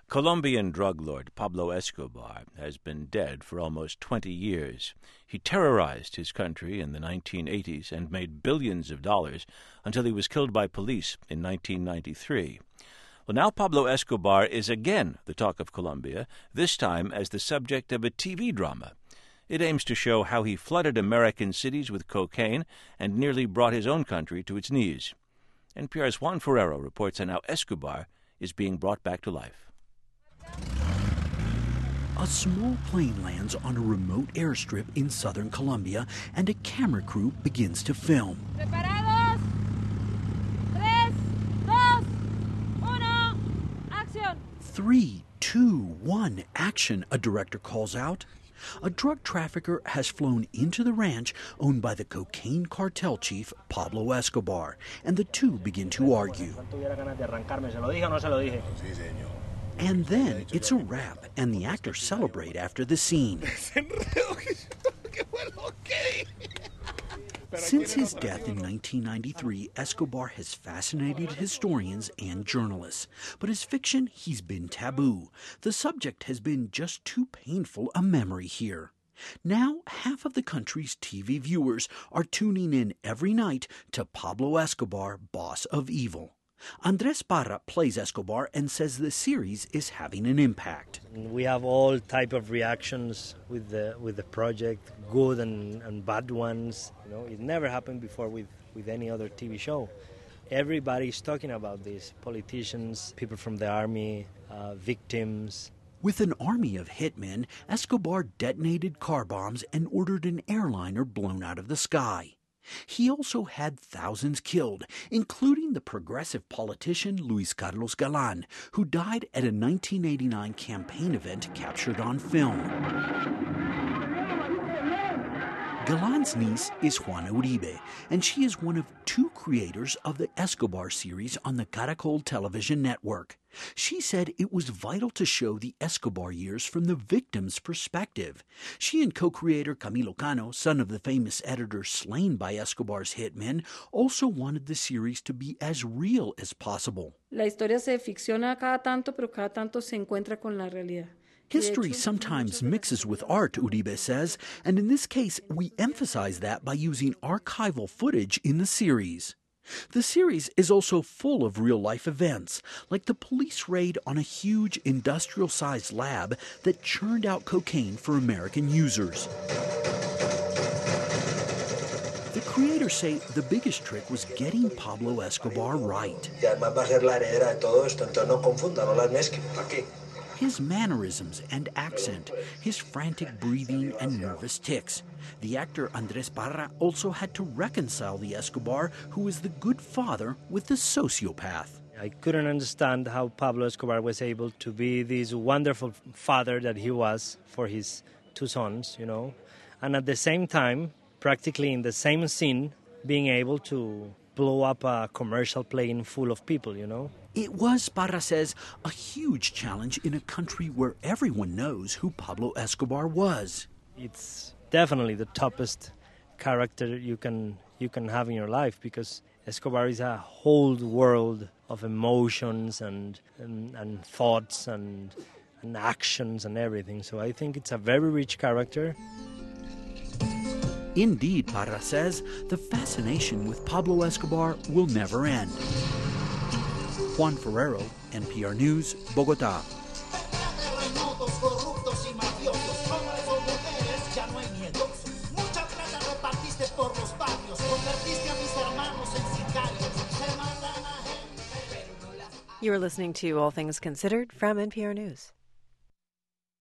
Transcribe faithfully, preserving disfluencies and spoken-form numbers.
Colombian drug lord Pablo Escobar has been dead for almost twenty years. He terrorized his country in the nineteen eighties and made billions of dollars until he was killed by police in nineteen ninety-three. Well, now Pablo Escobar is again the talk of Colombia, this time as the subject of a T V drama. It aims to show how he flooded American cities with cocaine and nearly brought his own country to its knees. N P R's Juan Ferrero reports on how Escobar is being brought back to life. A small plane lands on a remote airstrip in southern Colombia, and a camera crew begins to film. Preparados. Tres, dos, uno, acción. Three, two, one, action, a director calls out. A drug trafficker has flown into the ranch owned by the cocaine cartel chief Pablo Escobar, and the two begin to argue. And then it's a wrap, and the actors celebrate after the scene. Since his death in nineteen ninety-three, Escobar has fascinated historians and journalists. But as fiction, he's been taboo. The subject has been just too painful a memory here. Now, half of the country's T V viewers are tuning in every night to Pablo Escobar, Boss of Evil. Andres Parra plays Escobar and says the series is having an impact. We have all type of reactions with the with the project, good and, and bad ones. You know, it never happened before with, with any other T V show. Everybody's talking about this. Politicians, people from the army, uh, victims. With an army of hitmen, Escobar detonated car bombs and ordered an airliner blown out of the sky. He also had thousands killed, including the progressive politician Luis Carlos Galan, who died at a nineteen eighty-nine campaign event captured on film. Galan's niece is Juana Uribe, and she is one of two creators of the Escobar series on the Caracol television network. She said it was vital to show the Escobar years from the victim's perspective. She and co-creator Camilo Cano, son of the famous editor slain by Escobar's hitmen, also wanted the series to be as real as possible. La historia se ficciona cada tanto, pero cada tanto se encuentra con la realidad. History sometimes mixes with art, Uribe says, and in this case, we emphasize that by using archival footage in the series. The series is also full of real-life events, like the police raid on a huge industrial-sized lab that churned out cocaine for American users. The creators say the biggest trick was getting Pablo Escobar right. His mannerisms and accent, his frantic breathing and nervous tics. The actor Andres Parra also had to reconcile the Escobar, who is the good father, with the sociopath. I couldn't understand how Pablo Escobar was able to be this wonderful father that he was for his two sons, you know, and at the same time, practically in the same scene, being able to blow up a commercial plane full of people, you know. It was, Parra says, a huge challenge in a country where everyone knows who Pablo Escobar was. It's definitely the toughest character you can you can have in your life, because Escobar is a whole world of emotions and and, and thoughts and, and actions and everything. So I think it's a very rich character. Indeed, Parra says, the fascination with Pablo Escobar will never end. Juan Ferrero, N P R News, Bogotá. You are listening to All Things Considered from N P R News.